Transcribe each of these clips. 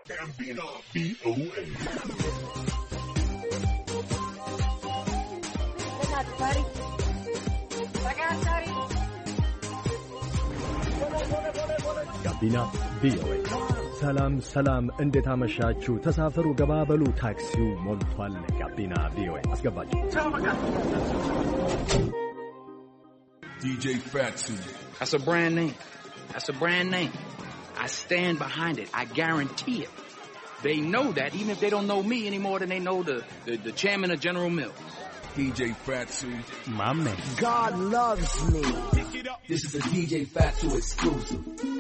Gambino VOA. ጋቢና ቪኦኤ። ሰላም እንዴት አመሻችሁ? ተሳፈሩ ገባበሉ፣ ታክሲው ሞልቷል። ጋቢና ቪኦኤ አስገባችሁ። DJ Fatsu. That's a brand name. That's a brand name. I stand behind it. I guarantee it. They know that even if they don't know me any more than they know the chairman of General Mills. DJ Fatsu. My man. God loves me. This is a DJ Fatsu exclusive.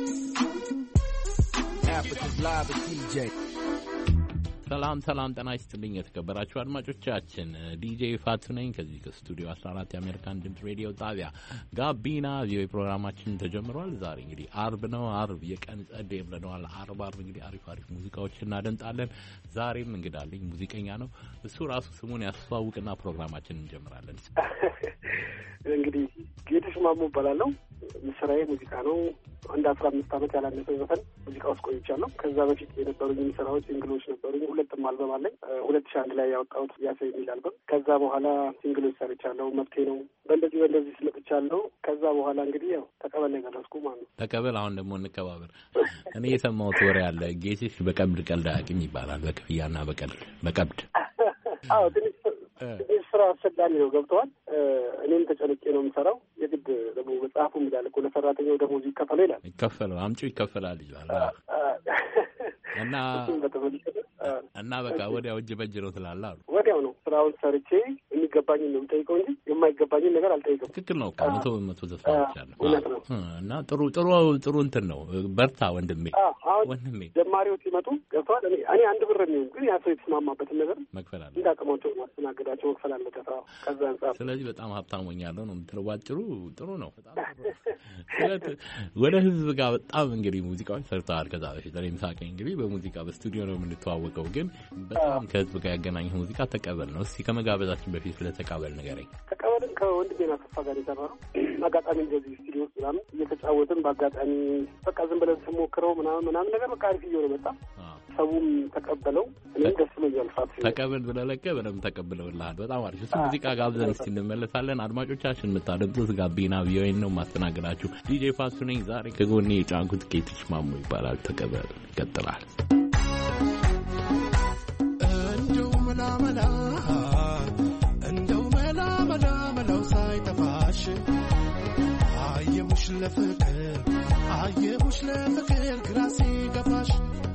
Africa's live with DJ. ሰላም ጤና ይስጥልኝ የተከበራችሁ አድማጮቻችን፣ ዲጄ ፋቱ ነኝ ከዚህ ከስቱዲዮ 14 የአሜሪካን ድምጽ ሬዲዮ ጣቢያ። ጋቢና ቪኦኤ ፕሮግራማችን ተጀምሯል። ዛሬ እንግዲህ አርብ ነው። አርብ የቀን ጸደይ ብለናል። አርብ እንግዲህ አሪፍ ሙዚቃዎችን እናደምጣለን። ዛሬም እንግዳለኝ ሙዚቀኛ ነው። እሱ ራሱ ስሙን ያስተዋውቅና ፕሮግራማችንን እንጀምራለን። እንግዲህ ጌትሽ ማሙ እባላለሁ። ስራዬ ሙዚቃ ነው። አንድ 15 ዓመት ያላነሰ ዘፈን ሙዚቃ ውስጥ ቆይቻለሁ። ከዛ በፊት የነበሩኝ ስራዎች ሲንግሎች ነበሩኝ። ሁለትም አልበም አለኝ። 2001 ላይ ያወጣሁት ያሰ የሚል አልበም። ከዛ በኋላ ሲንግሎች ሰርቻለሁ። መብቴ ነው በእንደዚህ ስለጥቻለሁ። ከዛ በኋላ እንግዲህ ያው ተቀበል ላይ ደረስኩ ማለት ነው። ተቀበል። አሁን ደግሞ እንከባበር። እኔ የሰማሁት ወሬ አለ። ጌትሽ በቀብድ ቀልድ አያውቅም ይባላል። በክፍያና በቀብድ አዎ ትንሽ ስራ አስቸጋሪ ነው። ገብተዋል። እኔም ተጨንቄ ነው የምሰራው። የግድ ደግሞ መጽሐፉ ይላል እኮ ለሰራተኛው ደሞዝ ይከፈለው ይላል። ይከፈለው አምጪው ይከፈላል ይላል እና በቃ ወዲያው እጅ በእጅ ነው ትላለህ አሉ። ወዲያው ነው ስራውን ሰርቼ የሚገባኝን ነው የምጠይቀው እንጂ የማይገባኝን ነገር አልጠይቅም። ትክክል ነው። መቶ ተስፋቻለሁ እና ጥሩ እንትን ነው። በርታ ወንድሜ። ጀማሪዎች ሲመጡ ገብተዋል። እኔ አንድ ብር የሚሆን ግን ያ ሰው የተስማማበትን ነገር መክፈል አለ። እንዳቅማቸው ማስተናገዳቸው መክፈል አለ። ከዛ አንጻር ስለዚህ በጣም ሀብታም ሆኛለሁ ነው የምትለው። ባጭሩ ጥሩ ነው። ወደ ህዝብ ጋር በጣም እንግዲህ ሙዚቃዎች ሰርተዋል። ከዛ በፊት እኔም ሳቀኝ እንግዲህ በሙዚቃ በስቱዲዮ ነው የምንተዋወቀው፣ ግን በጣም ከህዝብ ጋር ያገናኘ ሙዚቃ ተቀበል ነው። እስቲ ከመጋበዛችን በፊት ስለተቀበል ንገረኝ። ተቀበልን ከወንድሜ አሰፋ ጋር የሰራነው አጋጣሚ እንደዚህ ስቱዲዮ ውስጥ ምናምን እየተጫወትን በአጋጣሚ በቃ ዝም ብለን ስሞክረው ምናምን ነገር በቃ አሪፍ እየሆነ መጣ። ሰውም ተቀበለው። እኔም ደስ ብሎኛል። ተቀበል ብለለቀ በደምብ ተቀብለውልሃል። በጣም አሪፍ። እሱ ሙዚቃ ጋብዘን እስቲ እንመለሳለን። አድማጮቻችን የምታደምጡት ጋቢና ቪኦኤ ነው። ማስተናገዳችሁ ዲጄ ፋቱ ነኝ። ዛሬ ከጎኔ የጫንኩት ጌትሽ ማሙ ይባላል። ተቀበል ይቀጥላል። እንደው ሳይጠፋሽ አየሁሽ ለፍቅር ግራ ሲገባሽ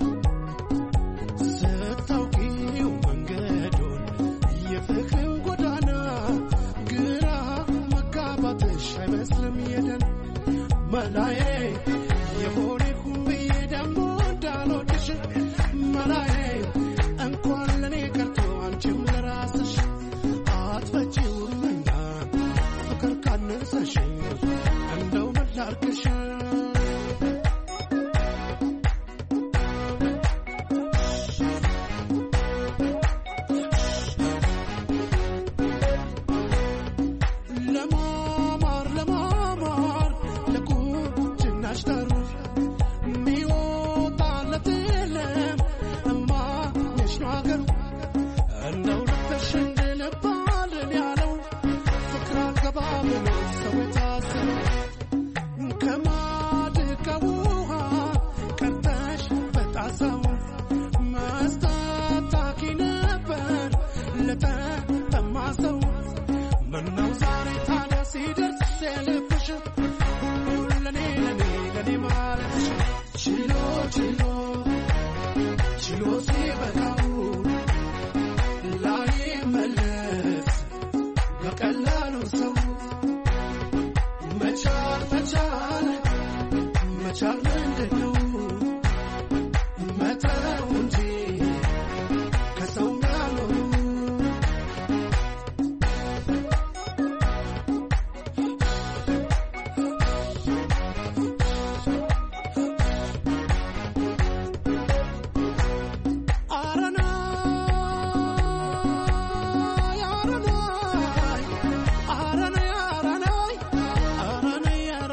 ስታውቂው መንገዱን የፍቅርን ጎዳና ግራ መጋባትሽ አይመስልም የደን መላዬ የሆነ ብዬ ደግሞ እንዳልወድሽ መላዬ እንኳን ለኔ ቀርቶ አንቺም ለራስሽ አትፈጪውምና ፍቅር ካነሰሽ እንደው መላርክሽ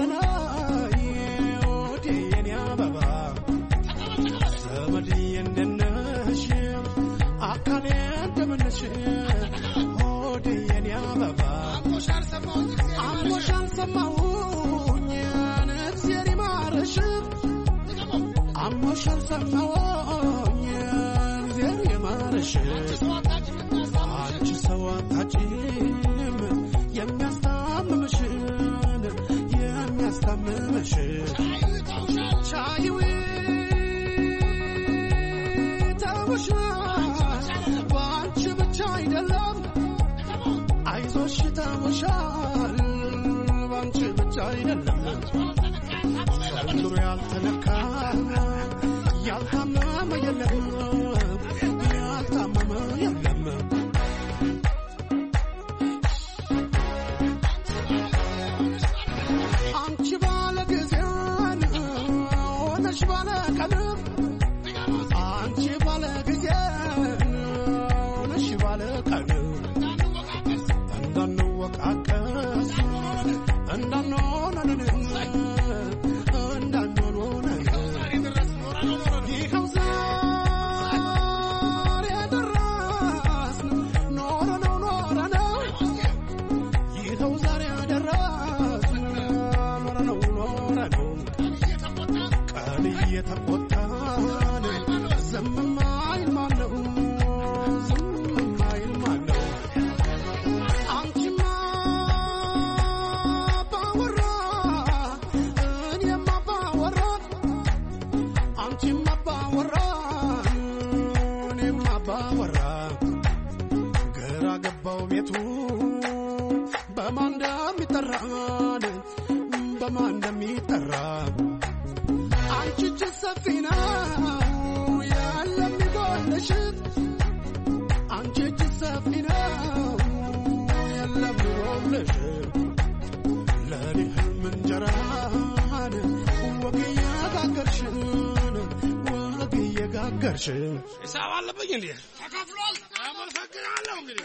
and then አልተኛሽ ሆዴ የኔ አበባ አሞሽ አልሰማሁኝ እግዚአብሔር ይማርሽ አሞሽ አልሰማሁኝ እግዚአብሔር ይማርሽ አንቺ ሰው አታጭም የሚያስታምምሽን ቻይዊ ተውሻል በአንቺ ብቻ አይደለም አይዞሽ ተውሻል በአንቺ ብቻ አይደለም ሰንዱር ያልተነካ ያልታመመ የለም ያልታመመ የለም አንቺ ባለ ጊዜ ሆነሽ ባለ ቀን አንቺ ባለ ጊዜ ሆነሽ ባለ ቀን እንዳንወቃቀስ እንዳንሆነን እንዳንሆነን ይኸው ዛሬ ደረስን ኖረነው ይኸው ዛሬ ደረስን ኖረነው ቀን እየተቆጣን ዝም ማይል ማነው ዝም ማይል ማነው አንቺማ ባወራ እኔማ ባወራ አንቺማ ባወራ እኔማ ባወራ ግራ ገባው ቤቱ በማን እንደሚጠራን በማን እንደሚጠራ አንቺ እጅ ሰፊ ነው ያለም ይጎልሽ አንቺ እጅ ሰፊ ነው ያለም ይጎልሽ ለኔ ህልም እንጀራን ወግ እየጋገርሽን ወግ እየጋገርሽን ሂሳብ አለብኝ እንዴ ተከፍሏል አመሰግናለሁ እንግዲህ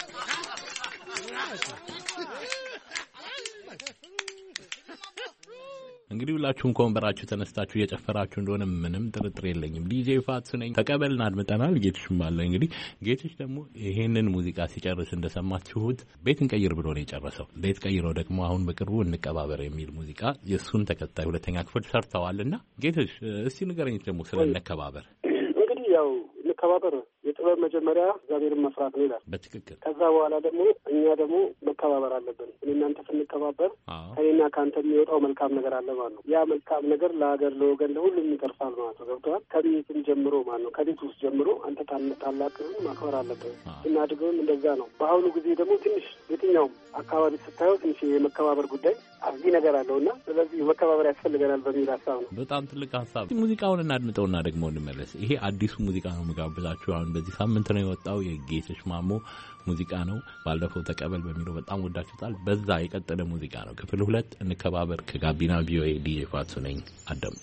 እንግዲህ ሁላችሁም ከወንበራችሁ ተነስታችሁ እየጨፈራችሁ እንደሆነ ምንም ጥርጥር የለኝም። ዲጄ ፋትሱ ነኝ። ተቀበልን አድምጠናል። ጌትሽም አለ። እንግዲህ ጌትሽ ደግሞ ይሄንን ሙዚቃ ሲጨርስ እንደሰማችሁት ቤት እንቀይር ብሎ ነው የጨረሰው። ቤት ቀይረው ደግሞ አሁን በቅርቡ እንቀባበር የሚል ሙዚቃ የሱን ተከታይ ሁለተኛ ክፍል ሰርተዋልና ጌትሽ እስቲ ንገረኝ ደግሞ ስለ እንቀባበር። እንግዲህ ያው እንቀባበር የጥበብ መጀመሪያ እግዚአብሔርን መፍራት ነው ይላል። በትክክል። ከዛ በኋላ ደግሞ እኛ ደግሞ መከባበር አለብን። እናንተ ስንከባበር ከኔና ከአንተ የሚወጣው መልካም ነገር አለ ማለት ነው። ያ መልካም ነገር ለሀገር፣ ለወገን፣ ለሁሉም ይተርፋል ማለት ነው። ገብቶሃል? ከቤትም ጀምሮ ማለት ነው። ከቤት ውስጥ ጀምሮ አንተ ታላቅህን ማክበር አለብን። ስናድግም እንደዛ ነው። በአሁኑ ጊዜ ደግሞ ትንሽ የትኛውም አካባቢ ስታየው ትንሽ የመከባበር ጉዳይ አብዚ ነገር አለውና ስለዚህ መከባበር ያስፈልገናል በሚል ሀሳብ ነው። በጣም ትልቅ ሀሳብ። ሙዚቃውን እናድምጠውና ደግሞ እንመለስ። ይሄ አዲሱ ሙዚቃ ነው የምጋብዛችሁ። አሁን በዚህ ሳምንት ነው የወጣው። የጌትሽ ማሞ ሙዚቃ ነው። ባለፈው ተቀበል በሚለው በጣም ወዳችሁታል። በዛ የቀጠለ ሙዚቃ ነው። ክፍል 2 እንከባበር ከጋቢና ቪኦኤ ዲጄ ፋትሱ ነኝ። አዳምጡ።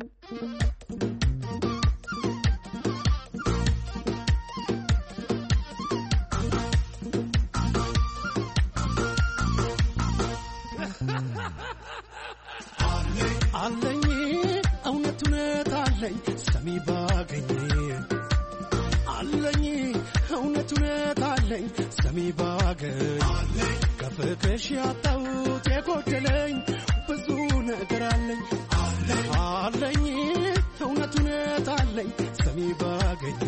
አለኝ እውነት አለኝ ሰሚ ባገኝ አለኝ እውነት አለኝ ሰሚ ባገኝ ከፍቅሽ ያጣሁት የጎደለኝ ብዙ ነገር አለኝ አለኝ እውነት አለኝ ሰሚ ባገኝ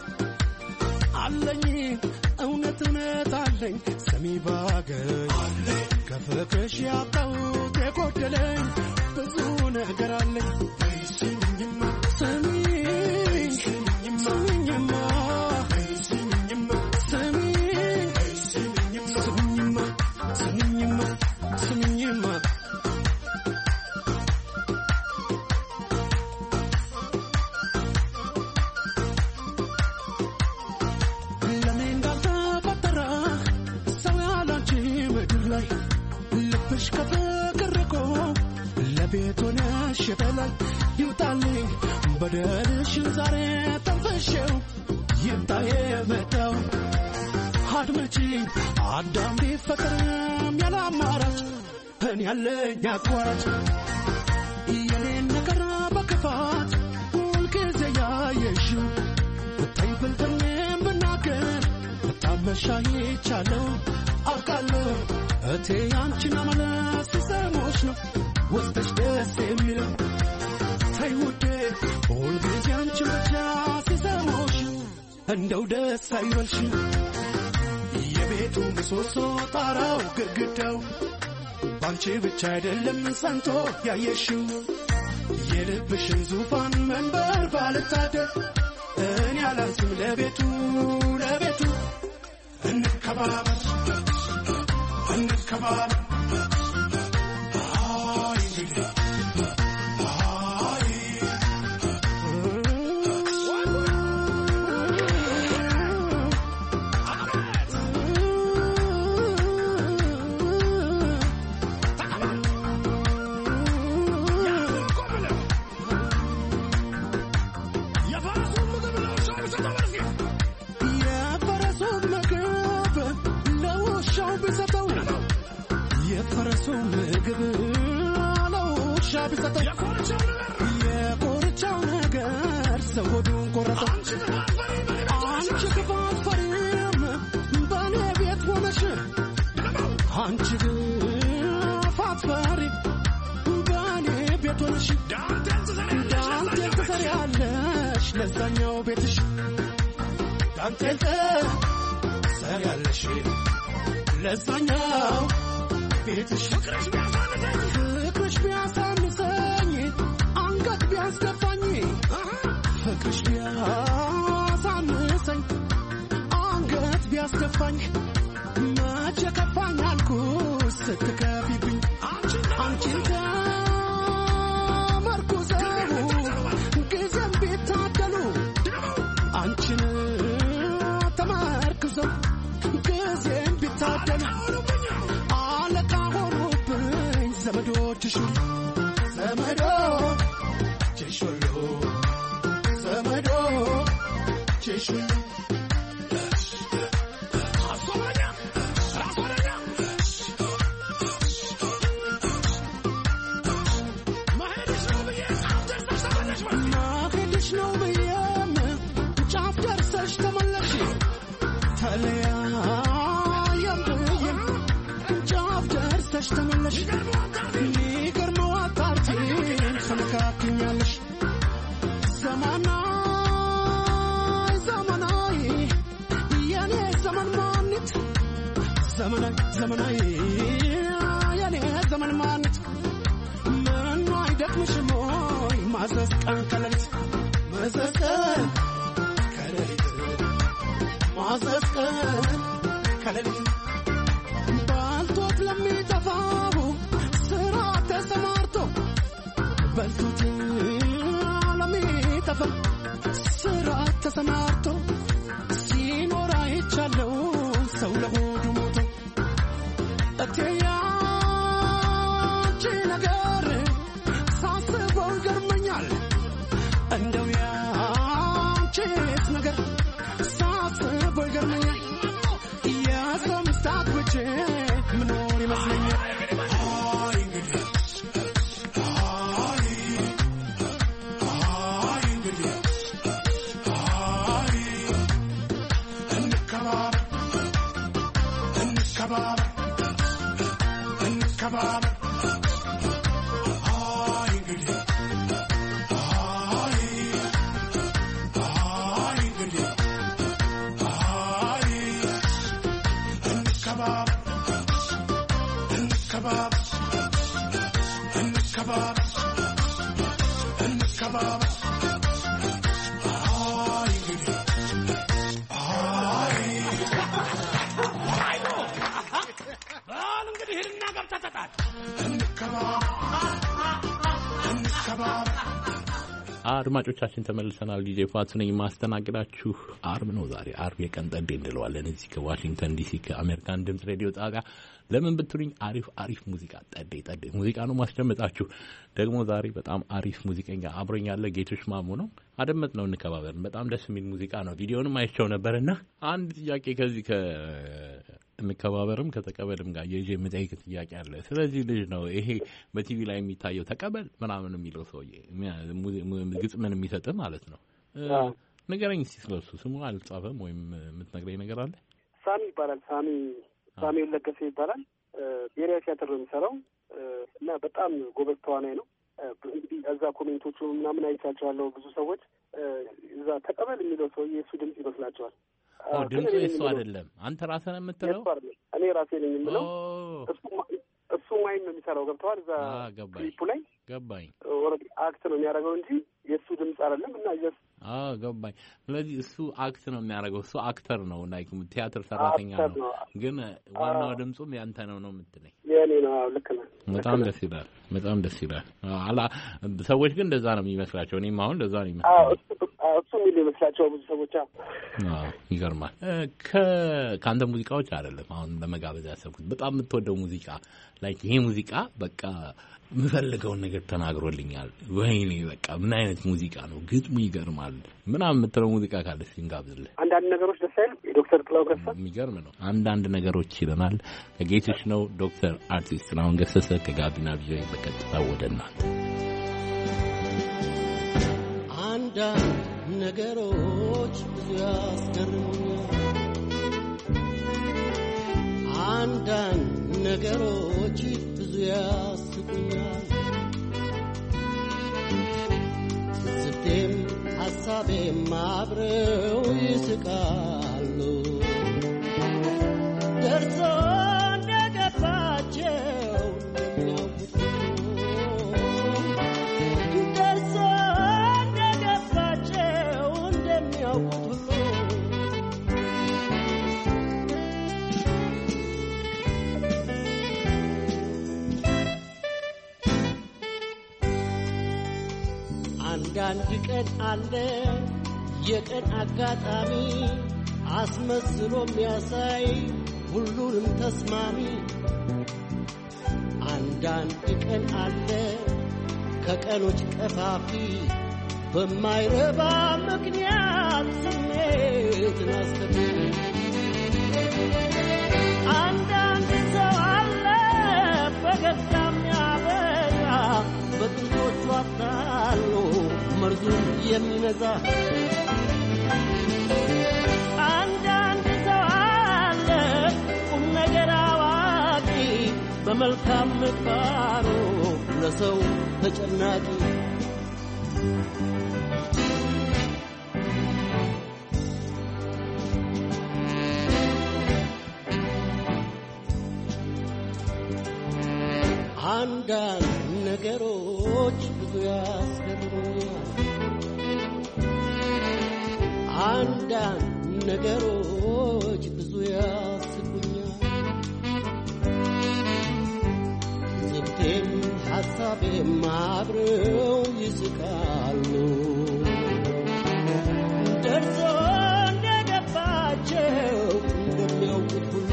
አለኝ እውነት አለኝ ሰሚ ባገኝ ከፍቅሽ ያጣሁት የጎደለኝ ብዙ ነገር አለኝ ስሚኝማ ስሚኝማ ስሚኝማ ስሚኝማ ስሚኝማ ስሚኝማ ለኔ እንዳልተፈጠረ ሰው ያላንቺ ምድር ላይ ልብሽ ከፍቅር ርቆ ለቤት ሆነሽ በላይ ይውጣልኝ በደልሽን ዛሬ ተንፈሽው ይምጣ የመጣው አድመጪኝ አዳም ቢፈቅርም ያለ አማራጭ እኔ ያለኝ አቋራጭ የኔን ነገር በክፋት ሁልጊዜ ያየሽው ብታይ ብልጥኔም ብናገር ሻይቻለሁ አውቃለሁ እቴ አንቺን አመለስ ሲሰሞሽ ነው ወስደሽ ደስ የሚለው ተይ ውዴ ሁልጊዜ አንቺን ብቻ ሲሰሞሽ እንደው ደስ አይበልሽ የቤቱ ምሰሶ ጣራው ግድግዳው ባንቺ ብቻ አይደለም ሰንቶ ያየሽው የልብሽን ዙፋን መንበር ባልታደር እኔ አላንስም ለቤቱ እንከባበር የቆርቻው ነገር ሰው ሆዱን ቆረጠው አንቺ ክፋት ፈሪም በእኔ ቤት ሆነሽ አንቺ ክፋት ፈሪ በእኔ ቤት ሆነሽ ዳንቴል ትሰሪያለሽ ለዛኛው ቤትሽ ዳንቴል ትሰሪያለሽ ለዛኛው ቤትሽ ፍቅርሽ ቢያሳንሰኝ አንገት ቢያስደፋኝ ፍቅርሽ ቢያሳንሰኝ አንገት ቢያስደፋኝ መቼ ከፋኝ አልኩሽ ስትከፊብኝ አንቺን ተመርኩዘው ጊዜም ቢታደሉ አንቺን ተመርኩዘው ጊዜም ቢታደሉ አለቃ ሆኑብኝ ዘመዶችሽ ማሄድሽ ነው ብዬም ጫፍ ደርሰሽ ተመለሽ ተለያየም ብዬም ጫፍ ደርሰሽ ተመለሽ የሚገርመው አጣርቲን ተመካክኛለሽ ዘመናዊ የኔ ዘመን ማንት ዘመናዊ የኔ ዘመን ማንት ምኑ አይደክምሽም ወይ ማዘዝ ቀን ከሌሊት ማዘዝ ቀን ከሌሊት ባልቶት ለሚጠፋው ስራ ተሰማርቶ ባልቶት ለሚጠፋ ስራ ተሰማርቶ ሲኖር አይቻለው ሰው ለሆዱ ሞቶ እቴያንቺ ነገር ሳስበው ገርመኛል እንደው ያንቺስ ነገር ሳስበው ገርመኛል የሰው ምስታት ብቻ ምኖር ይመስለኛል አድማጮቻችን ተመልሰናል። ዲጄ ፋቱ ነኝ ማስተናግዳችሁ። አርብ ነው ዛሬ። አርብ የቀን ጠዴ እንለዋለን እዚህ ከዋሽንግተን ዲሲ ከአሜሪካን ድምጽ ሬዲዮ ጣቢያ። ለምን ብትሉኝ አሪፍ ሙዚቃ ጠዴ ሙዚቃ ነው ማስደመጣችሁ። ደግሞ ዛሬ በጣም አሪፍ ሙዚቀኛ አብሮኝ ያለ ጌቶሽ ማሙ ነው። አደመጥ ነው እንከባበር። በጣም ደስ የሚል ሙዚቃ ነው። ቪዲዮንም አይቼው ነበርና አንድ ጥያቄ ከዚህ እንከባበርም ከተቀበልም ጋር የጄ የምጠይቅ ጥያቄ አለ። ስለዚህ ልጅ ነው ይሄ በቲቪ ላይ የሚታየው ተቀበል ምናምን የሚለው ሰውዬ ግጥምን የሚሰጥ ማለት ነው። ንገረኝ እስኪ ስለሱ። ስሙ አልጻፈም ወይም የምትነግረኝ ነገር አለ? ሳሚ ይባላል። ሳሚ ለገሰ ይባላል። ብሔራዊ ቲያትር ነው የሚሰራው እና በጣም ጎበዝ ተዋናይ ነው። እንግዲህ እዛ ኮሜንቶቹ ምናምን አይቻቸዋለሁ። ብዙ ሰዎች እዛ ተቀበል የሚለው ሰውዬ የእሱ ድምፅ ይመስላቸዋል። ድምፁ የእሱ አይደለም። አንተ ራስህ ነው የምትለው? እኔ ራሴ ነኝ የምለው። እሱ ማይን ነው የሚሰራው። ገብተዋል። እዛ ክሊፑ ላይ ገባኝ። ኦልሬዲ አክት ነው የሚያደርገው እንጂ የእሱ ድምፅ አይደለም። እና ገባኝ። ስለዚህ እሱ አክት ነው የሚያደርገው። እሱ አክተር ነው፣ ላይክ ቲያትር ሰራተኛ ነው። ግን ዋናው ድምፁም ያንተ ነው የምትለኝ? የኔ ነው። ልክ ነህ። በጣም ደስ ይላል። በጣም ደስ ይላል። ሰዎች ግን እንደዛ ነው የሚመስላቸው። እኔም አሁን እንደዛ ነው የሚመስላቸው። እሱ የሚል ይመስላቸው ብዙ ሰዎች። ይገርማል። ከአንተ ሙዚቃዎች አይደለም አሁን ለመጋበዝ ያሰብኩት በጣም የምትወደው ሙዚቃ ላይክ ይሄ ሙዚቃ በቃ የምፈልገውን ነገር ተናግሮልኛል። ወይኔ በቃ ምን አይነት ሙዚቃ ነው፣ ግጥሙ ይገርማል ምናምን የምትለው ሙዚቃ ካለ እስኪ እንጋብዝልህ። አንዳንድ ነገሮች ደስ አይልም? የዶክተር ጥላሁን ገሰሰ የሚገርም ነው። አንዳንድ ነገሮች ይለናል። ከጌትሽ ነው ዶክተር አርቲስት ጥላሁን ገሰሰ ከጋቢና ቪኦኤ በቀጥታ ወደ እናንተ። አንዳንድ ነገሮች ብዙ ያስገርሙኛል። አንዳንድ ነገሮች ብዙ ያስቁኛል። ትዝብቴም ሐሳቤም አብረው ይስቃሉ። ደርሶ እንደገባቸው እንደሚያውቁት ደርሶ እንደገባቸው እንደሚያውቁት ሁሉ አንዳንድ ቀን አለ የቀን አጋጣሚ አስመስሎ የሚያሳይ ሁሉንም ተስማሚ። አንዳንድ ቀን አለ ከቀኖች ቀፋፊ በማይረባ ምክንያት ስሜትን አስከፊ። አንዳንድ ሰው አለ ፈገግታ የሚያበዛ በጥንቶቹ አታሎ መርዙን የሚነዛ። አንዳንድ ሰው አለ ቁም ነገር አዋቂ በመልካም ምግባሩ ለሰው ተጨናቂ። አንዳንድ ነገሮች ብዙ ያስገርሙኛል። አንዳንድ ነገሮች ብዙ ያስቁኛል። ትዝብቴም ሐሳቤም አብረው ይስቃሉ። ደርሶ እንደገባቸው እንደሚያውቁት ሁሉ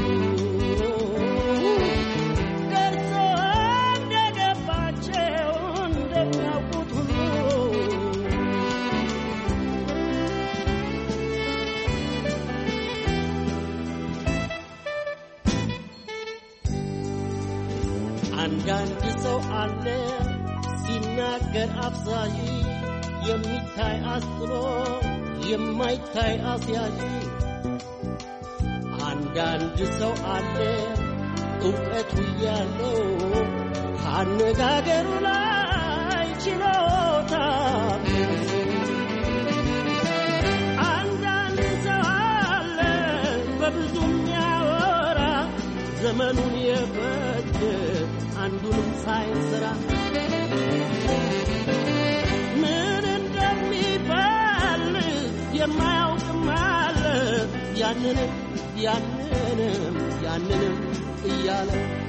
አንዳንድ ሰው አለ ሲናገር አፍዛዥ የሚታይ አስጥሎ የማይታይ አስያዥ። አንዳንድ ሰው አለ ዕውቀቱ ያለው ከአነጋገሩ ላይ ችሎታ። አንዳንድ ሰው አለ በብዙ የሚያወራ ዘመኑን የፈጀ አንዱንም ሳይሰራ ምን እንደሚፈልግ የማያውቅም አለ ያንንም እያለ።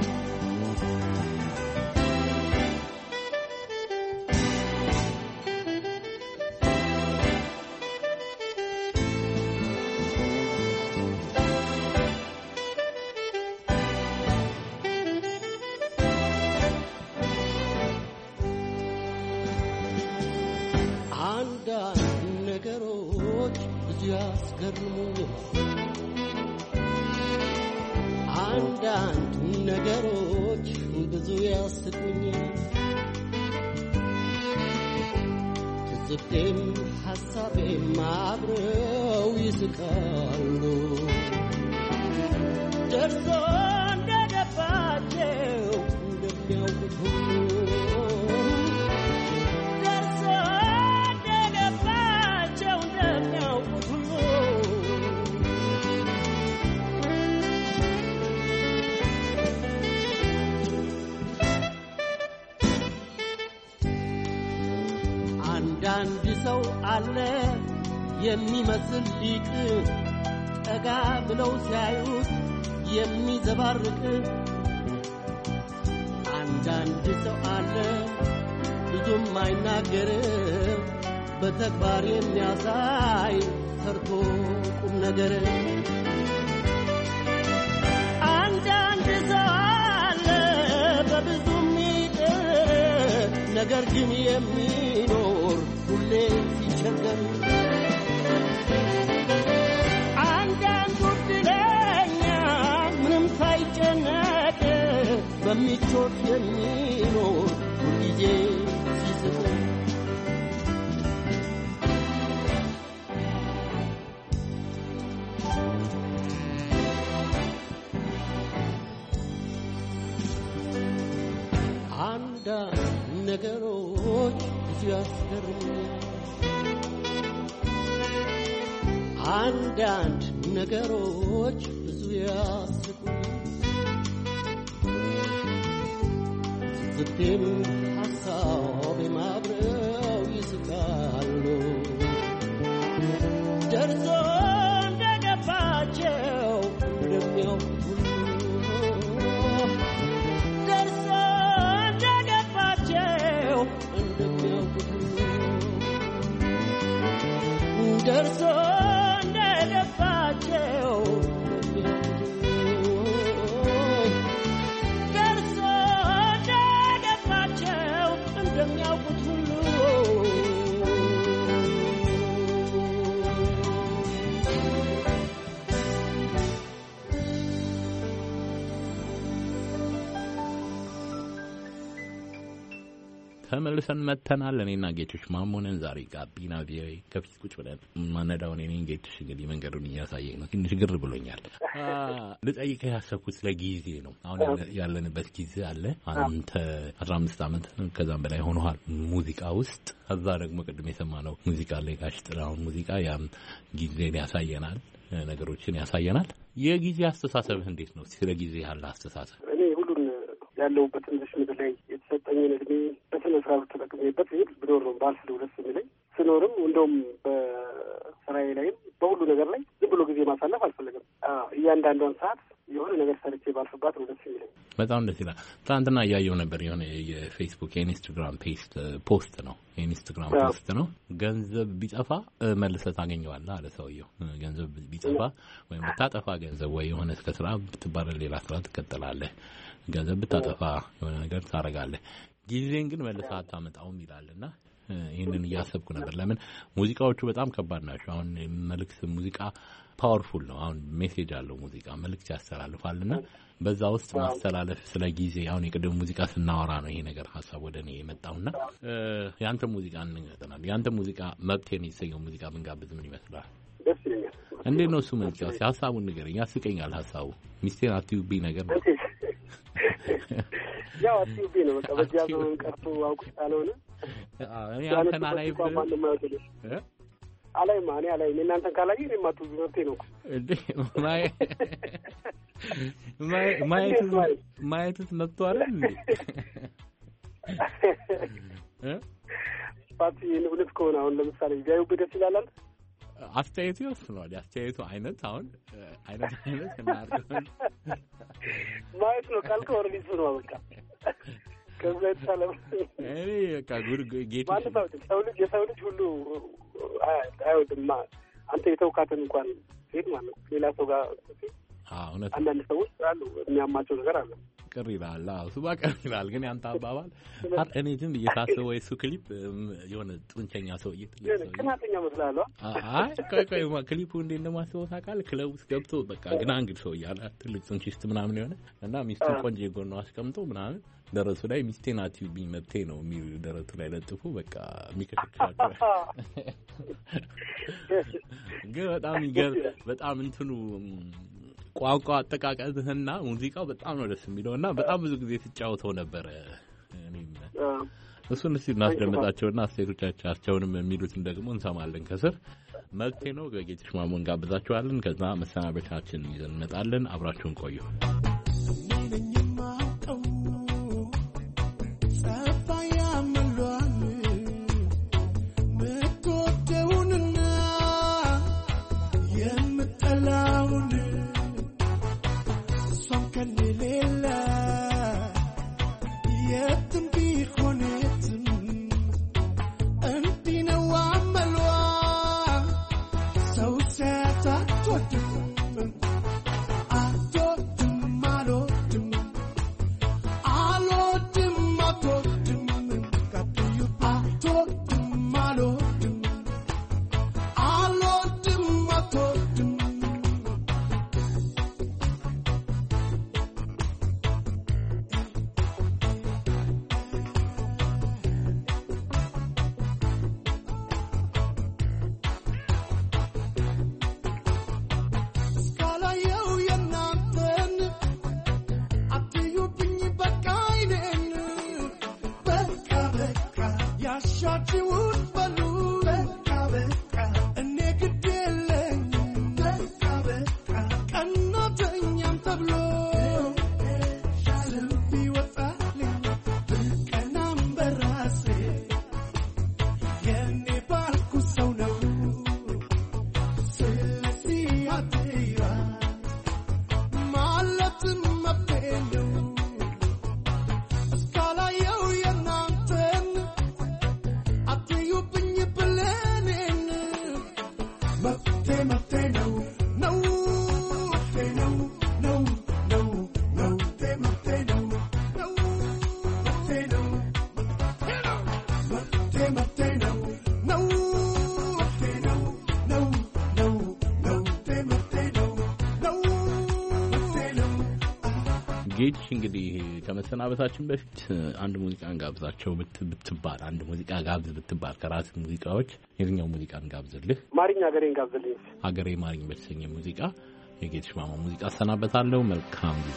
አንዳንድ ነገሮች ብዙ ያስገርሙኛል። አንዳንድ ነገሮች ብዙ ያስቁኛል። ትዝብቴም ሐሳቤም አብረው ይስቃሉ። ደርሶ እንደገባቸው እንደሚያውቁት ሁሉ ደርሶ እንደገባቸው እንደሚያውቁት ሁሉ አንዳንድ ሰው አለ የሚመስል ሊቅ ጠጋ ብለው ሲያዩት የሚዘባርቅ አንዳንድ ሰው አለ ብዙም አይናገር በተግባር የሚያሳይ ሰርቶ ቁም ነገር አንዳንድ ሰው አለ በብዙም ይጥር ነገር ግን የሚኖር ሁሌ ሲቸገር አንዳንዱ ድለኛ ምንም ሳይጨነቅ በሚቾት የሚኖር ሁልጊዜ ሲስቅ አንዳንድ ነገሮች ብዙ ያስገርሙኛል አንዳንድ ነገሮች ብዙ ያስቁኛል ዝቴም ሐሳቤም አብረው ይስቃሉ ደርሶ እንደገባቸው እንደሚያውቁት ሁሉ ደርሶ እንደገባቸው እንደሚያውቁት ሁሉ ደርሶ እንደገባቸው ደርሶ እንደገባቸው እንደሚያውቁት ሁሉ ተመልሰን መተናል። እኔና ጌቶች ማሞነን ዛሬ ጋቢና ቪኦኤ ከፊት ቁጭ ብለን ማነዳውን እኔን ጌቶች እንግዲህ መንገዱን እያሳየኝ ነው። ትንሽ ግር ብሎኛል። ልጠይቅህ ያሰብኩት ስለ ጊዜ ነው። አሁን ያለንበት ጊዜ አለ። አንተ 15 ዓመት ከዛም በላይ ሆኖሃል ሙዚቃ ውስጥ። ከዛ ደግሞ ቅድም የሰማነው ሙዚቃ ላይ ጋሽ ጥላሁን ሙዚቃ ያም ጊዜን ያሳየናል፣ ነገሮችን ያሳየናል። የጊዜ አስተሳሰብህ እንዴት ነው? ስለ ጊዜ ያለ አስተሳሰብ እኔ ሁሉን ያለሁበትን ምድር ላይ የተሰጠኝን እድሜ በስነ ስርዓት ተጠቅሜበት ይሄድ ብኖር ነው ባልፍ ደስ የሚለኝ። ስኖርም እንደውም በስራዬ ላይም በሁሉ ነገር ላይ ዝም ብሎ ጊዜ ማሳለፍ አልፈልግም። እያንዳንዷን ሰዓት የሆነ ነገር ሰርቼ ባልፍባት ነው ደስ የሚለኝ። በጣም ደስ ይላል። ትናንትና እያየሁ ነበር የሆነ የፌስቡክ የኢንስታግራም ፖስት ነው ፖስት ነው። ገንዘብ ቢጠፋ መልሰህ ታገኘዋለህ አለ ሰውየው። ገንዘብ ቢጠፋ ወይም ብታጠፋ ገንዘብ ወይ የሆነ እስከ ስራ ብትባረር ሌላ ስራ ትቀጥላለህ። ገንዘብ ብታጠፋ የሆነ ነገር ታረጋለህ። ጊዜን ግን መልሰህ አታመጣውም ይላልና ይሄንን እያሰብኩ ነበር። ለምን ሙዚቃዎቹ በጣም ከባድ ናቸው። አሁን መልእክት ሙዚቃ ፓወርፉል ነው። አሁን ሜሴጅ አለው ሙዚቃ መልእክት ያስተላልፋልና በዛ ውስጥ ማስተላለፍ ስለ ጊዜ አሁን የቅድም ሙዚቃ ስናወራ ነው ይሄ ነገር ሀሳብ ወደ እኔ የመጣውና ያንተ ሙዚቃ እንገናኛለን። ያንተ ሙዚቃ መብቴን የተሰኘው ሙዚቃ ብንጋብዝ ምን ይመስላል? ደስ ይለኛል። እንዴት ነው እሱ ሙዚቃ? ሀሳቡን ንገረኝ። ያስቀኛል ሀሳቡ። ሚስቴን አትዩብኝ ነገር ነው። ያው አትዩብኝ ነው በቃ በዚያ ዘመን ቀርቶ አውቁ ያለውና እኔ አንተን አላይም እኔ አላይም። እናንተን ካላየ እኔ ማጥቡ መብቴ ነው እንዴ? ማየትስ መብቱ አይደል እንዴ? ፓርቲ እውነት ከሆነ አሁን ለምሳሌ ቢያዩብህ ደስ ይላል። አስተያየቱ ይወስነዋል። የአስተያየቱ አይነት አሁን አይነት እናርገን ማየት ነው ካልከው ኦርዲስ ነው በቃ ከዛ የተሳለ እኔ በቃ ጌቱ ማለት የሰው ልጅ ሁሉ አይወድም። አንተ የተውካትን እንኳን ሴት ማለት ሌላ ሰው ጋር አንዳንድ ሰዎች አሉ የሚያማቸው ነገር አለ። ቅር ይላል። እሱ ባቀር ይላል። ግን ያንተ አባባል እኔ ዝም ብዬ ሳስበው እሱ ክሊፕ የሆነ ጡንቸኛ ሰውዬ ቅናተኛ መስላለሁ። ቆይ ክሊፑ እንዴት እንደማስበው ታውቃለህ? ክለብ ውስጥ ገብቶ በቃ ግናንግድ ሰው እያለ ትልቅ ጡንቺስት ምናምን የሆነ እና ሚስቱ ቆንጆ ጎን ነው አስቀምጦ ምናምን ደረቱ ላይ ሚስቴን አትዩብኝ መብቴ ነው የሚል ደረቱ ላይ ለጥፉ በቃ የሚከፍቻቸው ግን በጣም እንትኑ ቋንቋ አጠቃቀምህና ሙዚቃው በጣም ነው ደስ የሚለውና በጣም ብዙ ጊዜ ትጫወተው ነበር። እኔም እሱን እስቲ እናስደምጣቸውና አስተያየቶቻቸውንም የሚሉትን ደግሞ እንሰማለን ከስር። መብቴ ነው ጌትሽ ማሞን ጋብዛችኋለን። ከዛ መሰናበቻችን ይዘን እንመጣለን። አብራችሁን ቆዩ። ጌትሽ እንግዲህ ከመሰናበታችን በፊት አንድ ሙዚቃን ጋብዛቸው ብትባል አንድ ሙዚቃ ጋብዝ ብትባል ከራስ ሙዚቃዎች የትኛው ሙዚቃን ጋብዝልህ? ማሪኝ ሀገሬን ጋብዝልኝ። ሀገሬ ማሪኝ በተሰኘ ሙዚቃ የጌትሽ ማሞ ሙዚቃ አሰናበታለሁ። መልካም ጊዜ።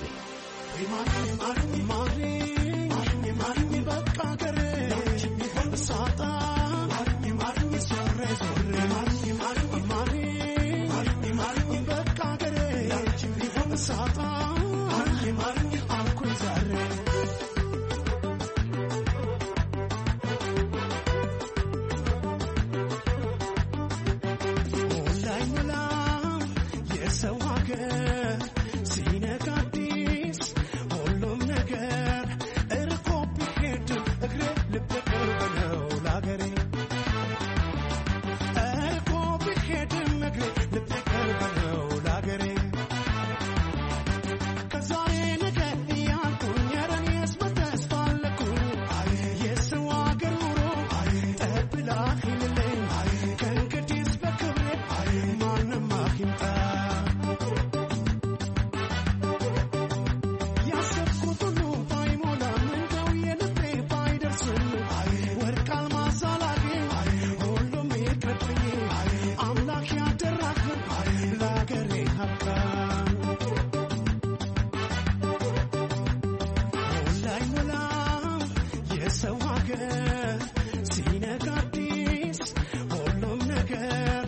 ሰው ሀገር ሲነጋ አዲስ ሁሉም ነገር